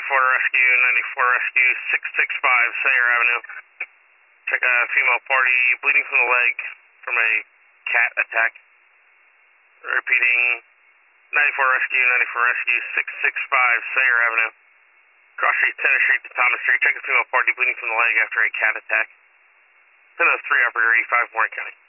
Rescue, 94 Rescue, 665 Sayer Avenue. Check a female party bleeding from the leg from a cat attack. Repeating, 94 Rescue, 94 Rescue, 665 Sayer Avenue. Cross Street, Tennis Street to Thomas Street. Check a female party bleeding from the leg after a cat attack. 1003 Operator 85, Warren County.